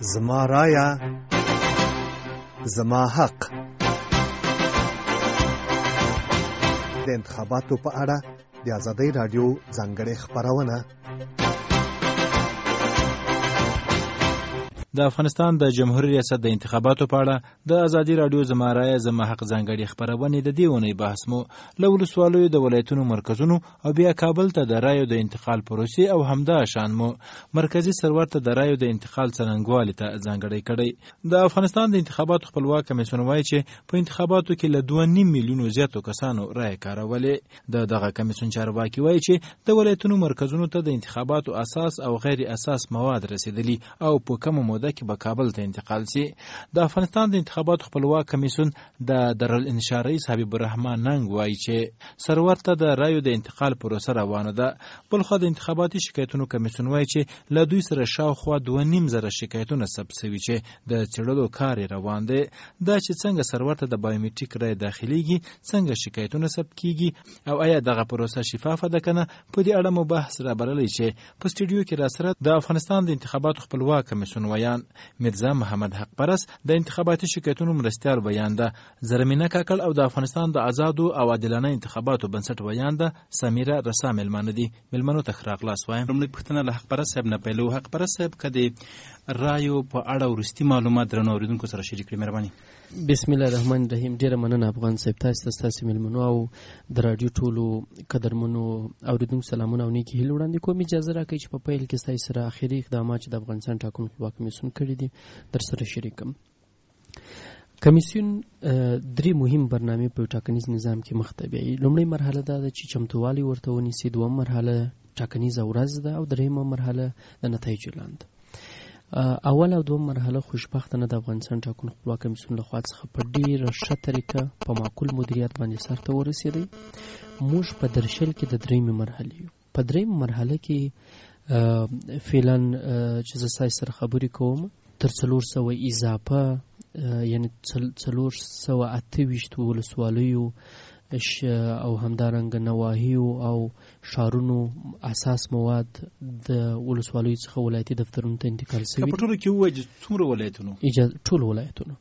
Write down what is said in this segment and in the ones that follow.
زما رايه زما حق. د انتخاباتو په اړه د آزادۍ راډیو ځانګړې خبرونه. د افغانستان د جمهوریت ریاست د انتخاباتو په اړه د آزادۍ راډیو زما رایه زما حق ځانګړې خبرونه د دې ونې بحث مو له ولسوالیو د ولایتونو مرکزونو او بیا کابل ته د رایو د انتقال پروسې او همدا شان مو مرکزی سرور ته د رایو د انتقال څرنګوالي ته ځانګړې کړي. د افغانستان د انتخاباتو خپلواک کمیسیون وایي چې په انتخاباتو کې له 2.5 میلیونو زیاتو کسانو رایه کارولې. دغه کمیسیون چارواکي وایي چې د ولایتونو مرکزونو ته د انتخاباتو اساس او غیر اساس مواد رسیدلي او په کومه موده کې به کابل ته انتقال شي. د افغانستان د انتخاباتو خپلواک کمیسیون د دارالانشا رئیس حبیب الرحمن ننګ وایي چې سرور ته د رایو د انتقال پروسه روانه ده. بلخو د انتخاباتي شکایتونو کمیسیون وایي چې له دوی سره شاوخوا 2.5 شکایتونه ثبت شوي چې د څېړلو کار روان دی. دا چې څنګه سرور ته د بایومټریک رای داخليږي، څنګه شکایتونه ثبت کیږي او آیا دغه پروسه شفافه ده کنه، په دې اړه مو بحث را بللی چې په سټوډیو کې را سره د افغانستان د انتخاباتو خپلواک کمیسیون میرزا محمد حق پرس د انتخاباتي شکایتونو مرستیال بیان ده، زرمینه کاکل او د افغانستان د آزادو او عادلانه انتخاباتو بنسټ بیان ده، سمیره رسا ملمنه دي. ملمنو ته ښه راغلاست وایم. لومړی پوښتنه له حق پرس صاحب نه پیلو. حق پرس صاحب کدی رایو په اړه ورستي معلومات درنو اوریدونکو سره شریک کړئ مهرباني. بسم الله الرحمن الرحیم. ډیره مننه افغان صاحب، تاسو ملمنو او د رادیو ټولو قدرمنو اوریدونکو سلامونه او نیکی هیله وړاندې کوم. اجازه راکړئ چې په پیل کې تاسو سره اخیری اقدامات چې د افغانستان ټاکنو خپلواک کمیسیون کړی دي در سره شریکم. کمیسیون درې مهم برنامې په ټاکنیز نظام کې مخ ته بیایي. لومړی مرحله دا ده چې چمتووالی ورته ونیسي، دوم مرحله ټاکنیزه ورځ ده او دریمه مرحله د نتایجو اعلان ده. اول او دوم مرحله خوشبختانه د افغانستان ټاکنو خپلواک کمیسیون لخوا څخه په ډیره ښه طریقه په معقول مدیریت باندې سرته ورسېدی. موږ په درشل کې د دریمې مرحلې یو. په دریمه مرحله کې فعلا چې زه ستاسو سره خبرې کوم تر 400 اضافه یعنی 428 ولسوالیو او همدارنګه نواحیو او شارونو اساس مواد د ولسوالیو څخه ولایتي دفترونو ته انتقال شوي. په ټولو کې وایي څومره ولایتونو؟ ټول ولایتونو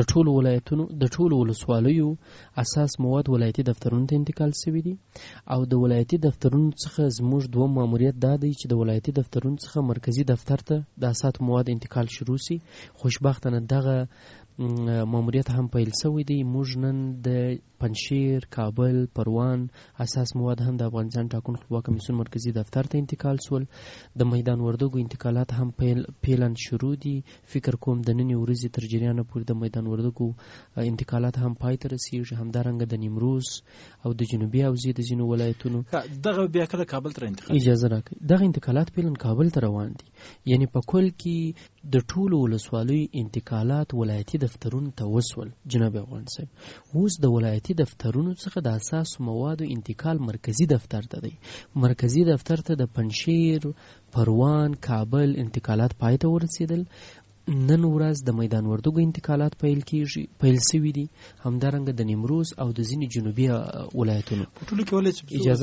د ټولو ولسوالیو اساس مواد ولایتي دفترونو ته انتقال شوي دي. او د ولایتي دفترونو څخه زموږ دوه ماموریت دا دی چې د ولایتي دفترونو څخه مرکزی دفتر ته د اساس مواد انتقال شروع شي. خوشبختانه دغه ماموریت هم پیل شوی دی. موږ نن د پنجشیر، کابل، پروان اساس مواد هم د افغانستان ټاکنو خپلواک کمیسیون مرکزی دفتر ته انتقال شول. د میدان وردګو انتقالات هم پیلن شروع دي. فکر کوم د نن ورځې تر جریانه پورې د میدان وردګو انتقالات هم پای ته رسیږي. همدارنګه د نیمروز او د جنوبي حوزې د ځینو ولایتونو دغه بیا کله کابل ته انتقال. اجازه راکړئ، دغه انتقالات پیلن کابل ته روان دي. یعنی په کل کې د ټولو ولسوالیو انتقالات ولایتي دفترونو ته وسول. جناب افغان صاحب، اوس د ولایتي دفترونو څخه د اساس موادو انتقال مرکزی دفتر ته دی. مرکزی دفتر ته د پنجشیر، پروان، کابل انتقالات پای ته ورسېدل. نن ورځ د میدان وردګو انتقالات پیل شوي دي، همدارنګه د نیمروز او د ځینې جنوبي ولایتونو. ټولو کې ولې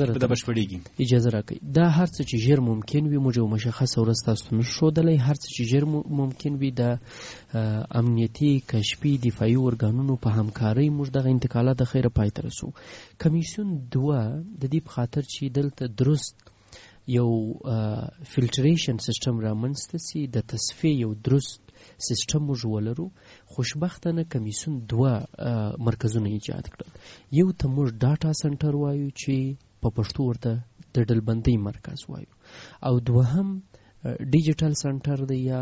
اجازه راکړئ، دا هر څه چې ژر ممکن وي موږ یو مشخصه ورځ تاسو ته نه ښودلی. هر څه چې ژر ممکن وي د امنیتي، کشفي، دفاعي ارګانونو په همکارۍ موږ دغه انتقالات د خیره پای ته رسو. کمیسیون دوه د دې په خاطر چې دلته درست یو فلټریشن سیستم رامنځته سي، د تصفیې یو درست سیستم موږ ولرو. خوشبختانه کمیسیون دوه مرکزونه ایجاد کړل. یو ته موږ ډاټا سنټر وایو چې په پښتو ورته د ډلبندۍ مرکز وایو، او دوهم ډیجیټل سنټر دی یا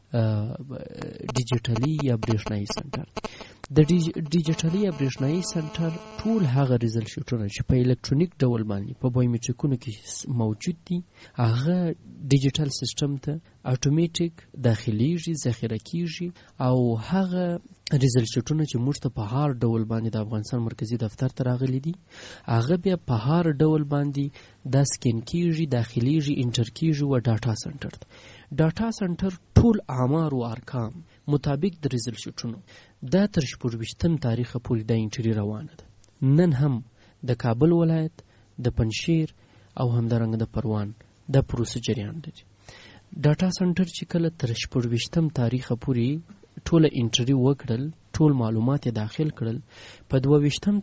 ډیجیټلي یا برېښنایي سنټر. د ډیجیټلي یا برېښنایي سنټر ټول هغه ریزلټونه چې په الکترونیک ډول باندې په بایومټریکونو کې موجود دي هغه ډیجیټل سیستم ته اتوماتیک داخليږي، ذخیره کیږي، او هغه ریزلټونه چې موږ ته په هر ډول باندې د افغانستان مرکزی دفتر ته راغلي دي هغه بیا په هر ډول باندې د سکین کیږي، داخليږي، انټر کیږي و ډاټا سنټر ته. ډاټا سنټر ټول آمار او ارقام مطابق د ریزلټونو دا تر 24 تاریخه پورې د انټری روانه ده. نن هم د کابل ولایت، د پنجشیر او همدارنګه د پروان د پروسه جریان لري. ډاټا سنټر چې کله تر 24 تاریخ پورې ټول انټری وکړل، ټول معلومات داخل کړل، په 22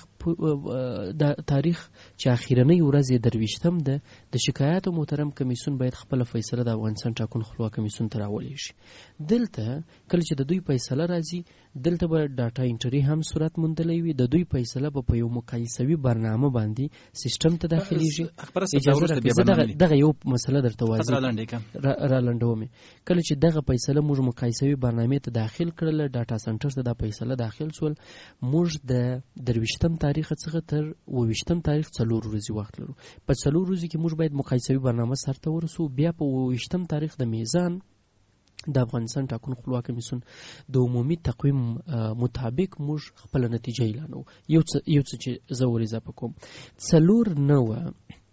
تاریخ چې اخیرنۍ ورځ یې 23 ده، د شکایاتو محترم کمیسیون باید خپل فیصله د افغانستان ټاکنو خپلواک کمیسیون ته راولي شي. دلته کله چې د دوی فیصله راځي، دلته به ډاټا انټری هم صورت موندلی وي، د دوی فیصله به په یو مقایسوي برنامه باندې سیستم ته داخلیږي. دغه یو مسله درته واضح را لنډوم. کله چې دغه فیصله موږ مقایسوي برنامه ته داخل کړل، ډاټا سنټر ته دا فیصله داخل شول، موږ د 23 تاریخ څخه تر 22 تاریخ 4 ورځې وخت لرو. په 4 ورځې کې موږ باید مقایسوي برنامه سرته ورسو. بیا په 22 تاریخ د میزان د افغانستان ټاکنو خپلواک کمیسیون د عمومي تقویم مطابق موږ خپل نتیجه اعلانو. یو څه چې زه ور اضافه کوم، 4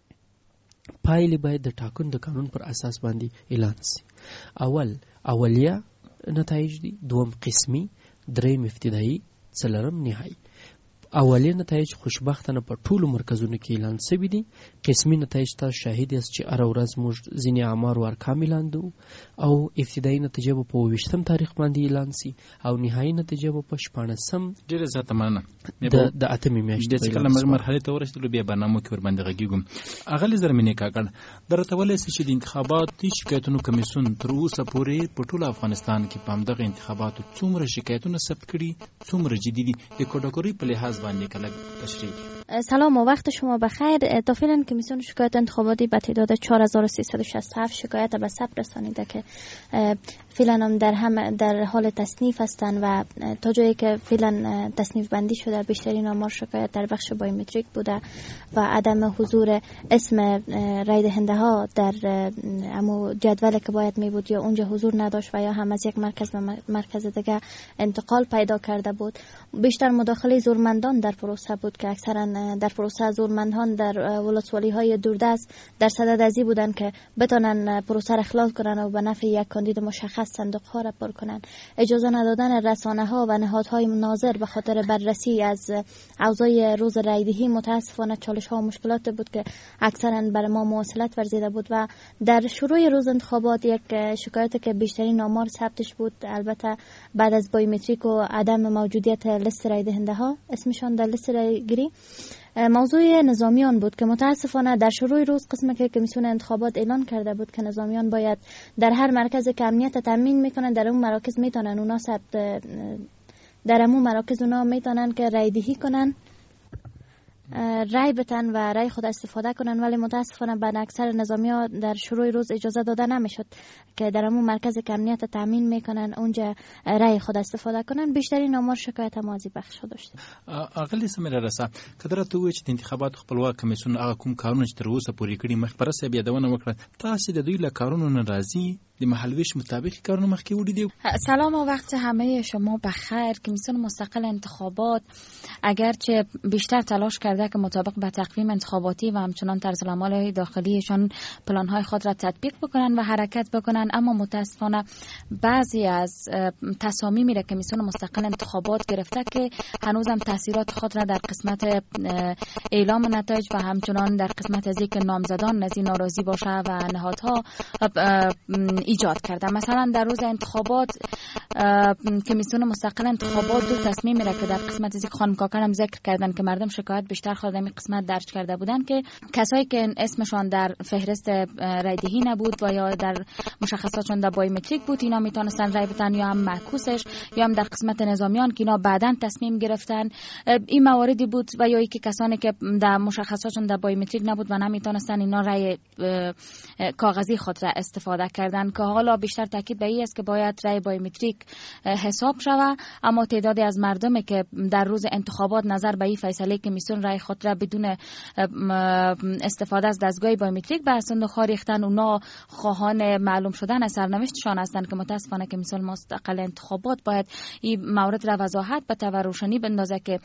پایلې باید د ټاکنو د قانون پر اساس باندې اعلان شي. اولیه نتایج دي، دوم قسمی، دریم ابتدایي، څلورم نهایي. اولیه نتایج خوشبختانه په ټولو مرکزونو کې اعلان شوي دي. قسمي نتایج تاسو شاهد یاست چې هره ورځ موږ ځینې اعمار او ارقام اعلان دو، او ابتدایي نتیجه به په 22 تاریخ باندې اعلان شي، او نهایي نتیجه به په 14 ډیره زیاته مننه د اتمې میاشتې د کله مرحله ته ورسېدلو. بیا برنامه کې ور باندې غږیږم. اغلی زرمینې کاکړ درته ولې چې د انتخاباتي شکایتونو کمیسیون تر اوسه پورې په ټول افغانستان کې په همدغه انتخاباتو څومره شکایتونه ثبت کړي، څومره جدي دي، د کټګوري په لحاظ باندې کله تشریح. سلام و وقت شما بخیر. تا فعلا کمیسیون شکایت انتخاباتی به تعداد 4367 شکایت به ثبت رسانیده که فعلا هم در حال تصنیف هستند و تا جایی که فعلا تصنیف بندی شده بیشترین آمار شکایت در بخش بایومتریک بوده و عدم حضور اسم رای دهنده ها در امو جدول که باید می بود یا اونجا حضور نداشت و یا هم از یک مرکز به مرکز دیگه انتقال پیدا کرده بود. بیشتر مداخله زورمندان در پروسه بود که اکثرا در پروسه زورمندان در ولسوالی های دوردست در صدد ازی بودن که بتونن پروسه را اخلال کنن و به نفع یک کاندید مشخص صندوق ها را پر کنن. اجازه ندادن رسانه ها و نهادهای ناظر به خاطر بررسی از اوضاع روز رایدهی متاسفانه چالش ها و مشکلات بود که اکثرا بر ما مواصلت ورزیده بود. و در شروع روز انتخابات یک شکایت که بیشترین آمار ثبتش بود، البته بعد از بایومتریک و عدم موجودیت لیست رای دهنده ها اسمشان در لیست رای گیری، موضوع نظامیان بود که متاسفانه در شروع روز قسم که کمیسیون انتخابات اعلان کرده بود که نظامیان باید در هر مرکز که امنیت تامین میکنن در اون مراکز میتونن اونا در اون مراکز اونا میتونن که رای دهی کنن، رای بتن و رای خود استفاده کنن، ولی متاسفانه به اکثر نظامی‌ها در شروع روز اجازه داده نمیشد که در همون مرکز که امنیت تامین میکنن اونجا رای خود استفاده کنن. بیشترین آمار شکایت ماضی بخش داشتیم. اغلی سمره رسا کدرته وې چې د انتخابات خپلواک کمیسیون هغه کوم کارونه چې تر اوسه پورې کړي مخبره سه یادونه وکړه، تاسو د دوی له کارونو ناراضي د محلویش مطابق کارونه مخکې وړي دي؟ سلام و وقت همه شما بخیر. کمیسیون مستقل انتخابات اگرچه بیشتر تلاش کرده که مطابق با تقویم انتخاباتی و همچنان طرزالعمل داخلیشان پلان‌های خود را تطبیق بکنن و حرکت بکنن، اما متاسفانه بعضی از تصامیمی را کمیسیون مستقل انتخابات گرفته که هنوزم تاثیرات خود را در قسمت اعلام نتایج و همچنان در قسمت از اینکه نامزدان از این ناراضی باشه و نهادها ایجاد کرده. مثلا در روز انتخابات کمیسیون مستقل انتخابات دو تصمیم را که در قسمت از خانم کاکر هم ذکر کردن که مردم شکایت بیشتر خود در قسمت درج کرده بودن که کسایی که اسمشان در فهرست رایدهی نبود و یا در مشخصاتشون در بایومتریک بود، اینا میتونستن رای بدن، یا هم معکوسش، یا هم در قسمت نظامیان که اینا بعداً تصمیم گرفتن. این مواردی بود و یا اینکه کسانی که در مشخصاتشون در بایومتریک نبود و نمیتونستن اینا رای کاغذی خود را استفاده کردن، که حالا بیشتر تاکید به این است که باید رای بایومتریک حساب شود. اما تعدادی از مردمی که در روز انتخابات نظر به این فیصله کمیسیون رای خود را بدون استفاده از دستگاه بایومتریک به صندوق‌ها ریختن، اونا خواهان معلوم شدن سرنوشتشان هستند که متاسفانه کمیسیون مستقل انتخابات باید این مورد را وضاحت به و روشنی بندازه که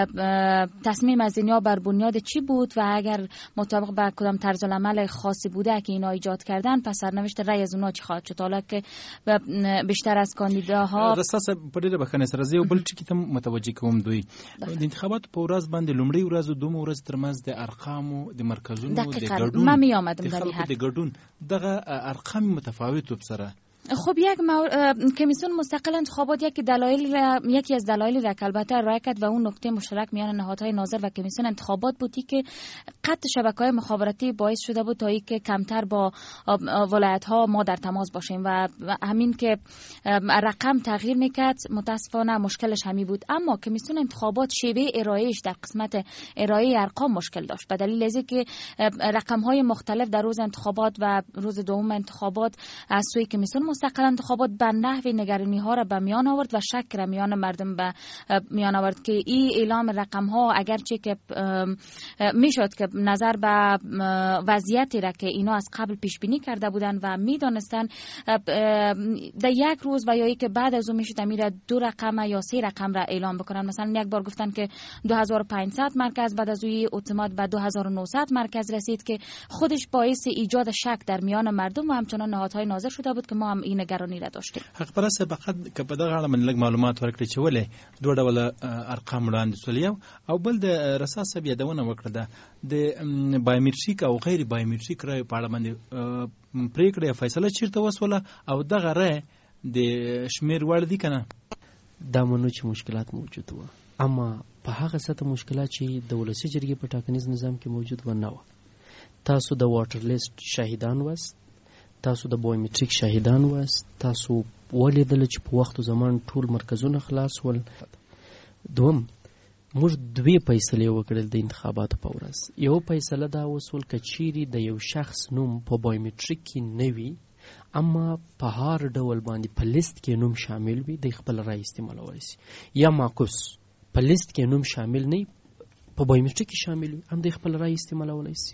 تصمیم از اینها بر بنیاد چی بود و اگر مطابق با کدام طرزالعمل خاصی بوده که اینا ایجاد کردن، پس سرنوشت رای از اونها چی خواهد شد، حالا که بیشتر از کاندیداها رساسه په ډیره بخښنې سره زه یو بل ټکي ته متوجه کوم. دوی د انتخاباتو په ورځ باندې لومړۍ ورځ او دومره ورځ ترمنځ د ارقامو د مرکزونو د ګډون ما می آمدم د خلکو د ګډون دغه ارقام متفاوت سره. خب کمیسیون مستقل انتخابات یکی از دلایلی را که البته ارائه کرد و اون نکته مشترک میان نهادهای ناظر و کمیسیون انتخابات بودی که قطع شبکه‌های مخابراتی باعث شده بود تا اینکه کمتر با ولایت‌ها ما در تماس باشیم و همین که رقم تغییر میکرد متاسفانه مشکلش همین بود. اما کمیسیون انتخابات شیوه ارائهش در قسمت ارائه ارقام مشکل داشت به دلیل از اینکه رقم‌های مختلف در روز انتخابات و روز دوم انتخابات از سوی کمیسیون مستقل انتخابات به نحو نگرانی ها را به میان آورد و شک را میان مردم به میان آورد که این اعلام رقم ها اگرچه که میشد که نظر به وضعیتی را که اینا از قبل پیش بینی کرده بودن و میدانستن در یک روز و یا ای که بعد از اون میشد امیر 2 رقم یا 3 رقم را اعلام بکنن. مثلا یک بار گفتن که 2500 مرکز، بعد از اون اعتماد به 2900 مرکز رسید که خودش باعث ایجاد شک در میان مردم و همچنان نهادهای ناظر شده بود که ما هم این نگرانی را داشتیم. حق پرسته فقط که په دغه اړه من لږ معلومات ورکړي چې ولې دوه ډوله ارقام وړاندې سول او بل د رساس یادونه وکړه د بایومټریک او غیر بایومټریک رای په اړه باندې پریکړه فیصله چیرته وسوله او دغه رای د شمیر وړ دي کنه. دا منو چې مشکلات موجود و، اما په هغه سطح مشکلات چې د ولسی جرګې په ټاکنیز نظام کې موجود و نه و. تاسو د واټر لیست شاهدان واست، تاسو د بایومټریک شاهدان واست، تاسو ولیدل چې په وخت او زمان ټول مرکزونه خلاص ول. دوم موږ 2 فیصلې وکړل د انتخاباتو په ورځ. یو فیصله دا وسول که چیرې د یو شخص نوم په بایومټریک کې نه وي اما په هر ډول باندې په لیست کې نوم شامل وي د خپل رای استعمالولی شي، یا معکوس په لیست کې نوم شامل نه په بایومټریک کې شامل وي هم د خپل رای استعمالولی شي.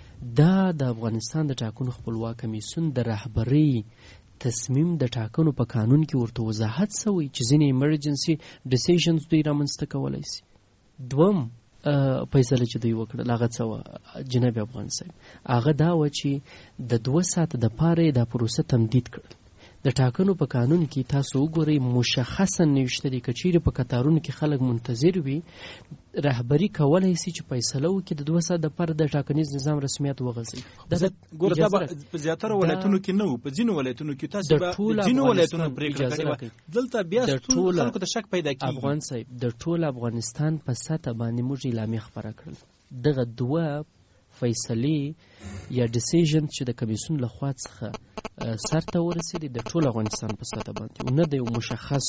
دا د افغانستان د ټاکنو خپلواک کمیسیون د رهبرۍ تصمیم د ټاکنو په قانون کې ورته وضاحت شوی چې ځینې ایمرجنسي ډیسیژنز دوی رامنځته کولی شي. دوم فیصله چې دوی وکړل هغه څه وه جناب افغان صاحب، هغه دا وه چې د 2 ساعته دپاره دا پروسه تمدید کړل. د ټاکنو په قانون کې تاسو وګورئ مشخصا نوشته دي که چیرې په کتارونو کې خلک منتظر وي رهبري کولی شي چې فیصله وکړي د 2 ساعت دپاره د ټاکنیز نظام رسمیت وغځوي. ګوره دا په زیاتره ولایتونو کې نه و، په ځینو ولایتونو کې تاسو به ځینو ولایتونو پرېکړه کړې دلته بیا خلکو ته شک پیدا کېږي. افغان صاحب د ټول افغانستان په سطح باندې موږ اعلامیه خپره کړل. دغه 2 فیصلې یا ډیسیژن چې د کمیسیون لخوا څخه سرته ورسېدي د ټول افغانستان په سطح باندې، نه د یو مشخص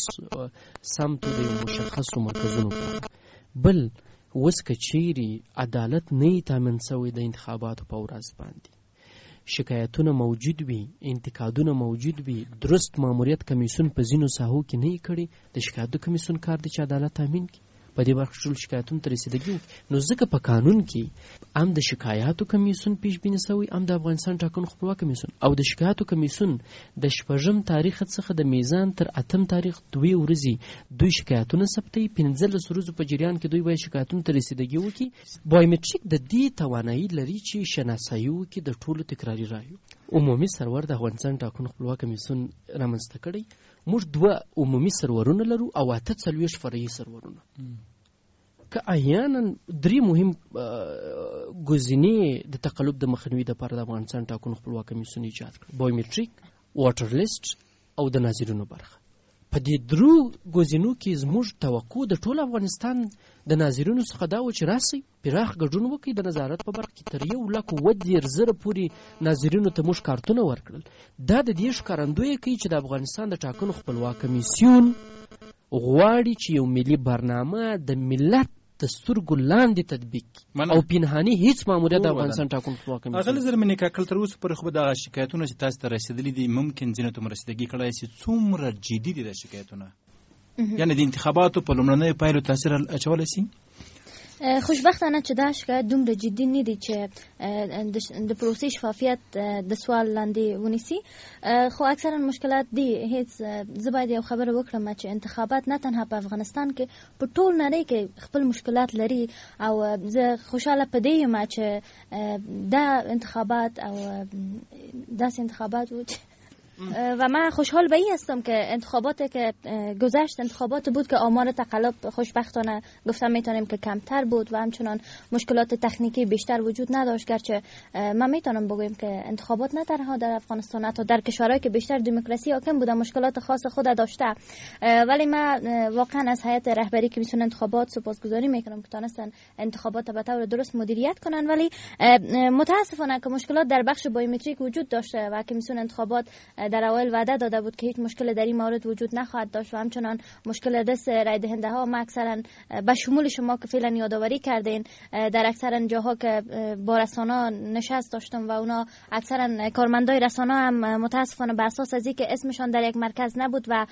سمت د یو مشخصو مرکزونو په. بل اوس که چیرې عدالت نه تامین شوی د انتخاباتو په ورځ باندې، شکایتونه موجود وي، انتقادونه موجود وي، درست ماموریت کمیسیون په ځینو ساحو کې نه کړي، د شکایتو کمیسیون کار دی چې عدالت تامین کړي په دې برخه ټول شکایتونو ته رسیدګي. نو ځکه په قانون کې هم د شکایاتو کمیسیون پیش بینی شوی، هم د افغانستان ټاکنو خپلواک کمیسیون او د شکایاتو کمیسیون د 6 تاریخ څخه د میزان تر 8 تاریخ 2 ورځې دوی شکایتونه ثبتوي. 15 ورځو په جریان کې دوی باید شکایتونو ته رسیدګي وکړي. بایومټریک د دې توانایي لري چې شناسایي وکړي د ټولو تکراري رایو. عمومي سرور د افغانستان ټاکنو خپلواک کمیسیون رامنځته کړی. موږ 2 عمومي سرورونه لرو او 48 فرعي سرورونه. که احیانا 3 مهم گزینې د تقلب د مخنیوي لپاره د افغانستان ټاکنو خپلواک کمیسیون ایجاد کړ: بایومټریک، واټر لیست او د ناظرینو برخه. په دې 3 گزینو کې زموږ توقع د ټول افغانستان د ناظرینو څخه دا و چې راسي پراخ ګډون وکړي د نظارت په برخه کې. تر 1,10,000 پورې ناظرینو ته موږ کارتونه ورکړل. دا د دې ښکارندویي کوي چې د افغانستان د ټاکنو خپلواک کمیسیون غواړي چې یو ملي برنامه د ملت د سترګو لاندې تطبیق او پنهاني هیڅ ماموریت د افغانستان ټاکنو خپلواک کمیسیون. اغه زرمنې کاکل تر اوسه پورې خو د شکایتونو چې تاسو ته رسیدلي دي ممکن ځینې ته رسیدګي کړای شي څومره جدي دي د شکایتونه، یعنی د انتخاباتو په لومړنیو پایلو تاثیر اچولی شي؟ خوشبختانه چې دا شکایت دومره جدي نه دي چې د پروسې شفافیت د سوال لاندې ونیسي. خو اکثرا مشکلات دي. هیڅ زه باید یو خبره وکړم چې انتخابات نه تنها په افغانستان کې په ټول نړۍ کې خپل مشکلات لري او زه خوشاله په دې یم چې دا انتخابات او داسې انتخابات و چې و من خوشحال به این هستم که انتخاباتی که گذشت انتخابات بود که آمار تقلب خوشبختانه گفتم میتونیم که کمتر بود و همچنان مشکلات تکنیکی بیشتر وجود نداشت. گرچه من میتونم بگویم که انتخابات نه تنها در افغانستان حتی در کشورهایی که بیشتر دموکراسی حاکم بوده مشکلات خاص خود داشته، ولی من واقعا از هیئت رهبری کمیسیون انتخابات سپاسگزاری میکنم که تونستن انتخابات به طور درست مدیریت کنن. ولی متاسفانه که مشکلات در بخش بایومتریک وجود داشته و کمیسیون انتخابات در اول وعده داده بود که هیچ مشکل در این مورد وجود نخواهد داشت و همچنان مشکل دست رای دهنده ها ما اکثرا به شمول شما که فعلا یادآوری کردین در اکثر جاها که با رسانه‌ها نشست داشتم و اونا اکثرا کارمندای رسانه هم متاسفانه به اساس از اینکه اسمشان در یک مرکز نبود و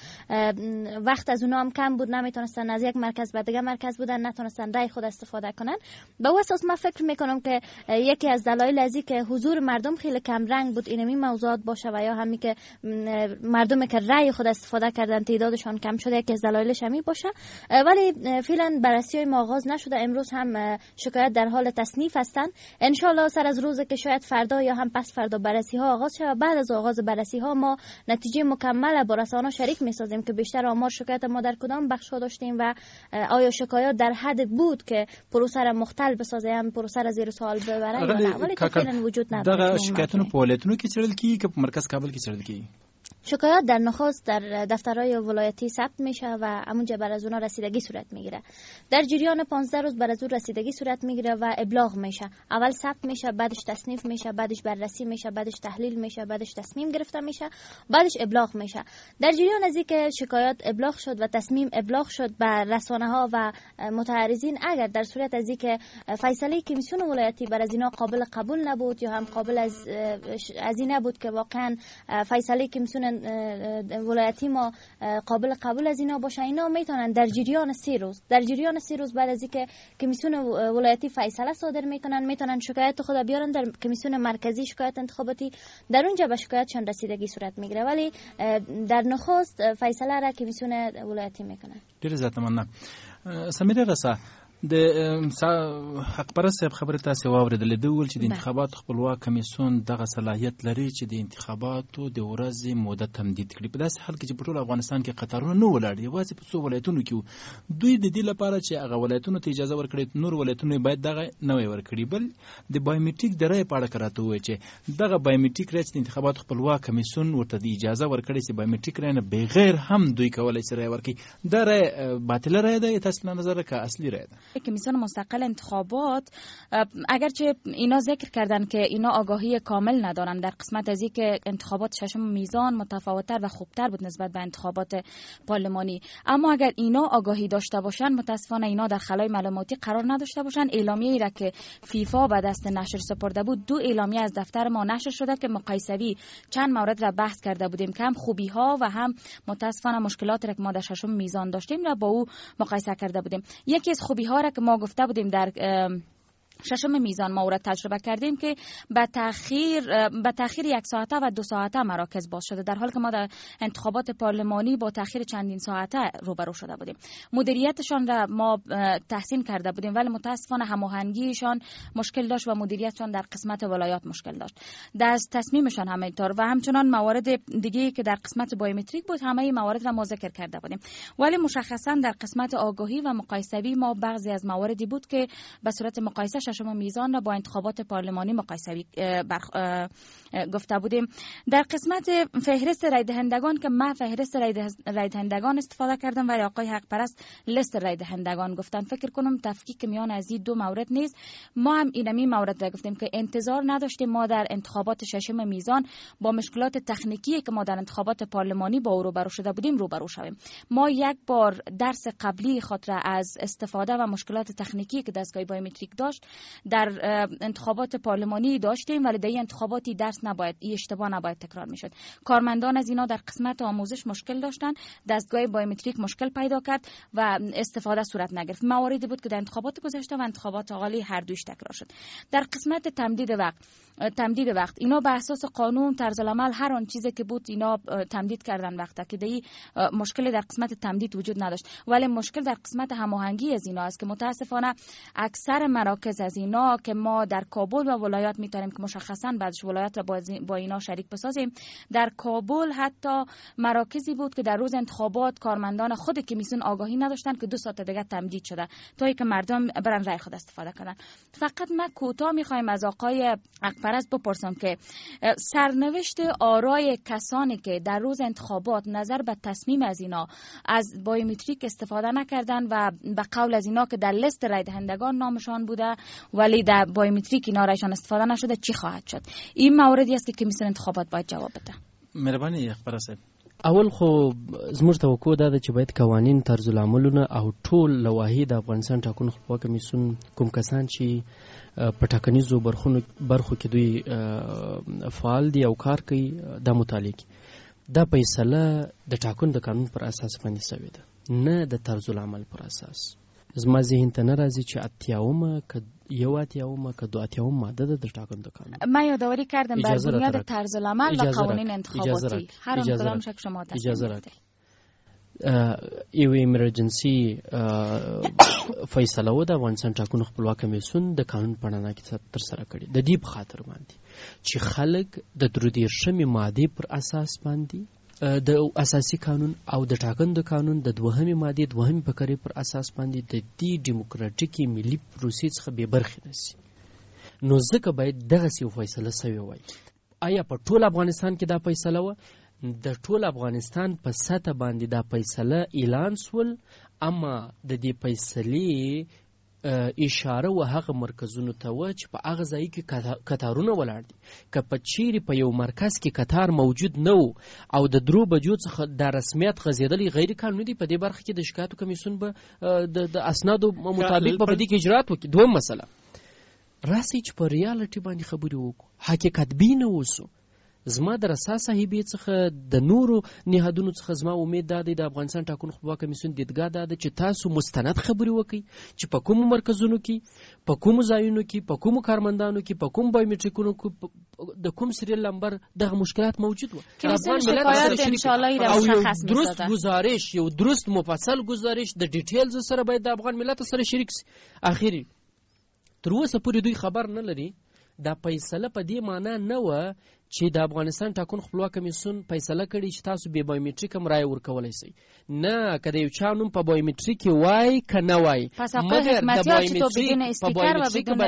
وقت از اونا هم کم بود نمیتونستن از یک مرکز به دیگه مرکز بودن نتونستن رای خود استفاده کنن. به اساس من فکر میکنم که یکی از دلایل از اینکه حضور مردم خیلی کم رنگ بود اینمی موضوعات باشه و یا همین که مردم که رای خود استفاده کردن تعدادشان کم شده یکی از دلایلش همین باشه. ولی فعلا بررسی‌های ما آغاز نشده. امروز هم شکایت در حال تصنیف هستن. ان شاء الله سر از روز که شاید فردا یا هم پس فردا بررسی‌ها آغاز شه و بعد از آغاز بررسی‌ها ما نتیجه مکمل با رسانه‌ها شریک می‌سازیم که بیشتر آمار شکایت ما در کدام بخش‌ها داشتیم و آیا شکایات در حد بود که پروسه را مختل بسازه هم پروسه را زیر سوال ببره ولی فعلا وجود نداره. دغه شکایتونو په ولایتونو کې چیرل کی که په مرکز کابل کې چیرل کی؟ شکایات در نخست در دفترهای ولایتی ثبت میشه و همونجا بر از اونها رسیدگی صورت میگیره. در جریان 15 روز بر از اون رسیدگی صورت میگیره و ابلاغ میشه. اول ثبت میشه، بعدش تصنیف میشه، بعدش بررسی میشه، بعدش تحلیل میشه، بعدش تصمیم گرفته میشه، بعدش ابلاغ میشه. در جریان از اینکه شکایات ابلاغ شد و تصمیم ابلاغ شد به رسانه‌ها و متعرضین، اگر در صورت از اینکه فیصله کمیسیون ولایتی بر از اینا قابل قبول نبود یا هم قابل از این نبود که واقعا فیصله کمیسیون ولایتی ما قابل قبول از اینا باشه، اینا میتونن در جریان 3 روز بعد از اینکه کمیسیون ولایتی فیصله صادر میکنن میتونن شکایت خود بیارن در کمیسیون مرکزی شکایت انتخاباتی، در اونجا به شکایتشان رسیدگی صورت میگیره. ولی در نخست فیصله را کمیسیون ولایتی میکنن. ډیر زیات مننه. سمیره رسا د حق پرست صاحب خبره تاسو واوریدلې د ول چې د انتخابات خپلواک کمیسیون دغه صلاحیت لري چې د انتخاباتو د ورځې موده تمدید کړي. په داسې حال کې چې په ټول افغانستان کې قطارونه نه ولاړ یوازې په څو ولایتونو کې دوی د دې لپاره چې هغه ولایتونو ته اجازه ورکړي نور ولایتونه باید دغه نوې ورکړي. بل د بایومټریک د رای په اړه کراته وایي چې دغه بایومټریک رای چې د انتخاباتو خپلواک کمیسیون ورته د اجازه ورکړي چې بایومټریک رای نه بغیر هم دوی کولای شي رای ورکړي. دا رای باطل رای ده تاسو نه نظر که اصلي رای ده؟ کمیسیون مستقل انتخابات اگرچه اینا ذکر کردن که اینا آگاهی کامل ندارن در قسمت از این که انتخابات ششم میزان متفاوت‌تر و خوبتر بود نسبت به انتخابات پارلمانی، اما اگر اینا آگاهی داشته باشن متاسفانه اینا در خلای معلوماتی قرار نداشته باشن. اعلامیه‌ای را که فیفا به دست نشر سپرده بود 2 اعلامیه از دفتر ما نشر شده که مقایسوی چند مورد را بحث کرده بودیم که هم خوبی‌ها و هم متاسفانه مشکلاتی را که ما در ششم میزان داشتیم را با او مقایسه کرده بودیم. یکی از خوبی‌ها را که ما گفته بودیم در ششم میزان ما تجربه کردیم که به تأخیر 1 ساعته و 2 ساعته مراکز باز شده، در حالی که ما در انتخابات پارلمانی با تأخیر چندین ساعته روبرو شده بودیم. مدیریتشان را ما تحسین کرده بودیم ولی متاسفانه هماهنگیشان مشکل داشت و مدیریتشان در قسمت ولایات مشکل داشت. در تصمیمشان همینطور و همچنان موارد دیگه که در قسمت بایومتریک بود همه موارد را ما ذکر کرده بودیم. ولی مشخصا در قسمت آگاهی و مقایسوی ما بعضی از مواردی بود که به صورت مقایسه شما میزان را با انتخابات پارلمانی مقایسه گفته بودیم. در قسمت فهرست رای دهندگان که من فهرست رای دهندگان استفاده کردم و آقای حق پرست لیست رای دهندگان گفتن، فکر کنم تفکیک میان از این 2 مورد نیست. ما هم اینمی مورد را گفتیم که انتظار نداشتیم ما در انتخابات ششم میزان با مشکلات تکنیکی که ما در انتخابات پارلمانی با او روبرو شده بودیم روبرو شویم. ما یک بار درس قبلی خود را از استفاده و مشکلات تکنیکی که دستگاه بایومتریک داشت در انتخابات پارلمانی داشتیم ولی در این انتخاباتی درس نباید اشتباه نباید تکرار میشد. کارمندان از اینا در قسمت آموزش مشکل داشتن، دستگاه بایومتریک مشکل پیدا کرد و استفاده صورت نگرفت. مواردی بود که در انتخابات گذشته و انتخابات حالی هر دوش تکرار شد. در قسمت تمدید وقت اینا به اساس قانون طرز العمل هر آن چیزی که بود اینا تمدید کردن وقتا که دی مشکل در قسمت تمدید وجود نداشت، ولی مشکل در قسمت هماهنگی از اینا است که متاسفانه اکثر مراکز از اینا که ما در کابل و ولایات میتونیم که مشخصا بعدش ولایات را با اینا شریک بسازیم. در کابل حتی مراکزی بود که در روز انتخابات کارمندان خود کمیسیون آگاهی نداشتن که 2 ساعت دیگه تمدید شده تا که مردم برن رای خود استفاده کنن. فقط ما کوتاه میخوایم از آقای حقپرست بپرسم که سرنوشت آرای کسانی که در روز انتخابات نظر به تصمیم از اینا از بایومتریک استفاده نکردن و به قول از اینا که در لیست رای دهندگان نامشان بوده ولی در بایومتریک اینا رایشان استفاده نشده چی خواهد شد؟ این موردی است که کمیسیون انتخابات باید جواب بده. مهرباني حقپرست. اول خو زموږ توقع دا ده چې باید قوانین، طرز العملونه او ټول لوایح د افغانستان ټاکنو خپلواکه کمیسیون کوم کسان چې په ټاکنیزو برخو کې دوی فعال دي او کار کوي دا مطالعه کوي. دا فیصله د ټاکنو د قانون پر اساس باندې شوې ده، نه د طرز العمل پر اساس. زما ذهن ته نه راځي چې اتیاومه که یو اتیاومه که 2 اتیاومه ماده ده د ټاکنو د قانون. من یادآوری کردم بر بنیاد طرز العمل و قوانین انتخاباتی هر اون کدام شک شما تصمیم بگیرید. یو ایمرجنسی فیصله و د افغانستان ټاکنو خپلواکه کمیسیون د قانون په رڼا کې ترسره کړې د دې په خاطر باندې چې خلک د 33 ماده پر اساس باندې د اساسي قانون او د ټاکنو د قانون د 2 ماده 2 فقرې پر اساس باندې د دې دیموکراتیکي ملي پروسې څخه به برخه نشي. نو ځکه باید دغه سی فیصله سوی وای. آیا په ټول افغانستان کې دا فیصله و؟ د ټول افغانستان په سطح باندې دا فیصله اعلان سول، اما د دې فیصلې اشاره و هغه مرکزونو ته و چې په هغه ځای کې قطارونه ولاړ دي. که په چیرې په یو مرکز کې قطار موجود نه و او د 3 بجو څخه د رسمیت غځېدلی غیر قانوني دي، په دې برخه کې د شکایتو کمیسیون به د اسنادو مطابق په دې کې اجرات وکړي. دویم مسله راسي چې په ریالټي باندې خبرې وکړو، حقیقت بین اوسو. زما د رسا صاحبې څخه د نورو نهادونو څخه زما امید دا دی د افغانستان ټاکنو خپلواکه کمیسیون دیدګاه دا ده چې تاسو مستند خبرې وکړئ چې په کومو مرکزونو کې، په کومو ځایونو کې، په کومو کارمندانو کې، په کوم بایومټریکونو کې د کوم سریال نمبر دغه مشکلات موجود و. او یو درست گزارش، یو درست مفصل گزارش د ډیټیلز سره باید د افغان ملت سره شریک شي. اخیری تر اوسه پورې دوی خبر نه لري. دا فیصله په دې معنا نه و چې د افغانستان ټاکنو خپلواکه کمیسیون فیصله کړي چې تاسو به بایومټریک هم رای ورکولای شئ. نه، که د یو چا نوم په بایومټریک وای که نه وای، مګر د بایومټریک به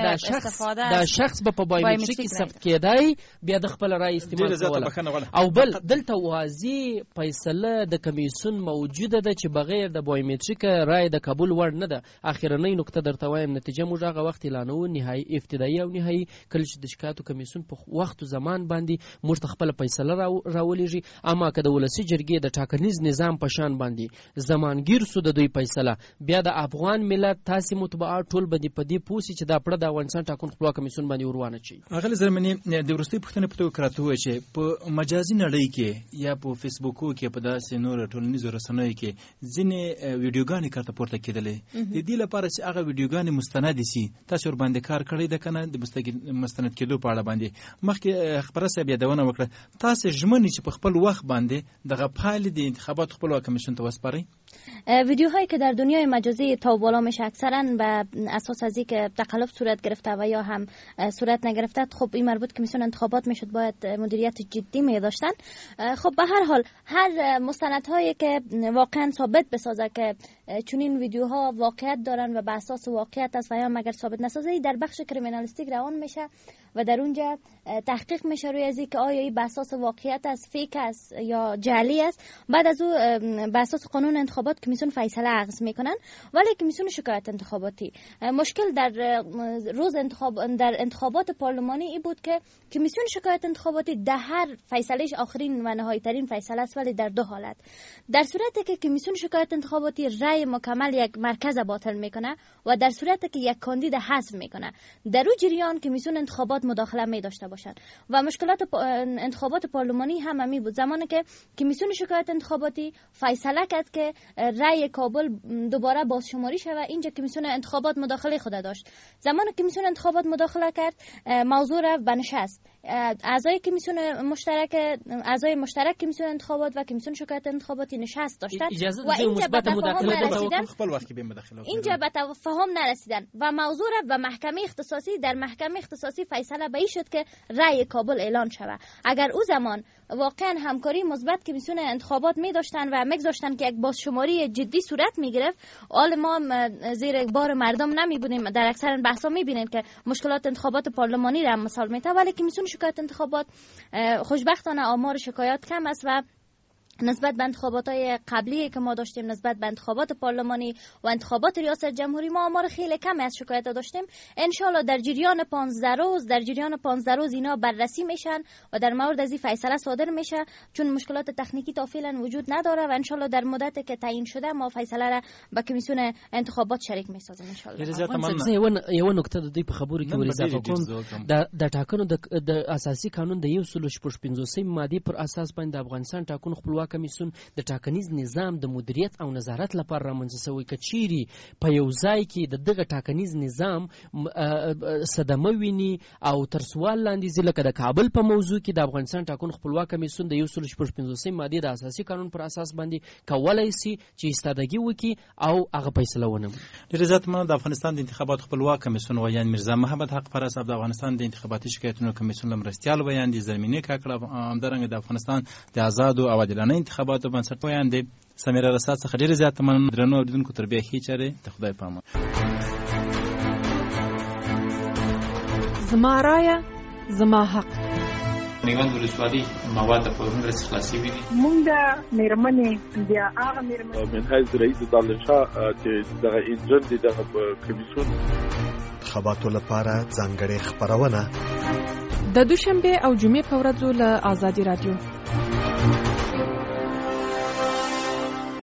دا شخص به په بایومټریک ثبت کېدای، بیا د خپل رای استعمال کوله. او بل دلته واضح فیصله د کمیسیون موجوده ده چې بغیر د بایومټریک رای د قبول وړ نه ده. اخیرنۍ نقطه درته وایم، نتیجه موږ هغه وخت اعلانوو، نهایي ابتدایي او نهایي، کله چې د شکایتو کمیسیون په وخت او زمان باندې موږ ته خپل فیصله راولېږي. اما که د ولسي جرګې د ټاکنیز نظام په شان باندې زمانګیر سو د دوی فیصله، بیا د افغان ملت تاسې مطبوعات ټول باندې په دې پوه سي چې دا پړه د افغانستان ټاکنو خپلواکه کمیسیون باندې وروانه چي. اغلی زرمنی د وروستۍ پوښتنې په توګه راته ووایه چې په مجازي نړۍ کې یا په فیسبوکو کې په داسې نور ټولنیزو رسنیو کې ځینې ویډیوګانې کارته پورته کېدلې. د دې لپاره چې هغه ویډیوګانې مستند سي، تاسو ور باندې کار کړی ده کنه د مستند کېدو په اړه باندې مخکې خبره صاحب یادونه وکړه. تاسو ژمنې چې په خپل وخت باندې دغه پایلې د انتخاباتو خپلواکه کمیسیون ته وسپارئ. ویدیوهایی که در دنیای مجازی تا بالا میشه اکثرا به اساس از اینکه تقلب صورت گرفته و یا هم صورت نگرفته، خب این مربوط کمیسیون انتخابات میشد باید مدیریت جدی می داشتن. خب به هر حال هر مستندهایی که واقعا ثابت بسازه که چنین ویدیوها واقعیت دارن و به اساس واقعیت است و یا مگر ثابت نسازه، در بخش کریمینالیستیک روان میشه و در اونجا تحقیق میشه روی از اینکه آیا این به اساس واقعیت است، فیک است یا جعلی است. بعد از او به اساس قانون انتخابات کمیسیون فیصله اخذ میکنن. ولی کمیسیون شکایت انتخاباتی مشکل در روز در انتخابات پارلمانی ای بود که کمیسیون شکایت انتخاباتی در هر فیصلهش آخرین و نهایی ترین فیصله است، ولی در 2 حالت. در صورتی که کمیسیون شکایت انتخاباتی رأی مکمل یک مرکز باطل میکنه و در صورتی که یک کاندید حذف میکنه، در اون جریان کمیسیون انتخابات مداخله می داشته باشند. و مشکلات انتخابات پارلمانی هم همی بود. زمانی که کمیسیون شکایت انتخاباتی فیصله کرد که رأی کابل دوباره بازشماری شود، اینجا کمیسیون انتخابات مداخله خود داشت. زمانی که کمیسیون انتخابات مداخله کرد، موضوع رفت به نشست. اعضای مشترک کمیسیون انتخابات و کمیسیون شکایت انتخاباتی نشست داشتند و اینجا به تفاهم نرسیدن، خپل وخت کې به مداخله اینجا به تفاهم نرسیدن و موضوع را به محکمه اختصاصی، در محکمه اختصاصی فیصله به این شد که رأی کابل اعلان شود. اگر او زمان واقعا همکاری مثبت کمیسیون انتخابات می داشتن و میگذاشتن که یک بازشماری جدی صورت می گرفت، حال ما زیر بار مردم نمی بودیم. در اکثر بحثا می بینید که مشکلات انتخابات پارلمانی را مثال میته، ولی کمیسیون شکایت انتخابات خوشبختانه آمار شکایات کم است و نسبت به انتخابات‌های قبلی که ما داشتیم، نسبت به انتخابات پارلمانی و انتخابات ریاست جمهوری، ما آمار خیلی کمی از شکایت داشتیم. انشالله در جریان 15 روز اینا بررسی میشن و در مورد از این فیصله صادر میشه، چون مشکلات تکنیکی تا فعلا وجود نداره و انشالله در مدتی که تعیین شده ما فیصله را به کمیسیون انتخابات شریک میسازیم انشالله. یو نکته د دې په خبرو کې ورزاده کوم، د ټاکنو د اساسي قانون د 155 ماده پر اساس باندې افغانستان ټاکنو خپلواک کمیسیون د ټاکنیز نظام د مدیریت او نظارت لپاره رامنځته شوی، که چیرې په یو ځای کې د دغه ټاکنیز نظام صدمه ویني او تر سوال لاندې ځي، لکه د کابل په موضوع کې د افغانستان ټاکنو خپلواک کمیسیون د 155 ماده د اساسي قانون پر اساس باندې کولای شي چې استادګي وکړي او هغه فیصله ونمي. ډېر زیات مننه. د افغانستان د انتخاباتو خپلواک کمیسیون ویان میرزا محمد حق پرست د افغانستان د انتخاباتي شکایتونو کمیسیون لمرستیال ویان دي زمینه کاکړه همدارنګه د افغانستان د آزادو او عادلانه انتخاباتو بنسټ ویان دي. سمیره رسات څخه ډېر زیات مننه. درنو اوریدونکو تر بیا ښې چارې د خدای په امان. زما رایه زما حق. میوند ولسوالي مواد په ورنګ رس خلاصي وي. مونږ د میرمنې بیا هغه میرمنې منهاج رئیس دالشاه چې دغه انجن دي دغه کمیسیون انتخاباتو لپاره ځانګړې خبرونه د دوشنبه او جمعې په ورځو له آزادي رادیو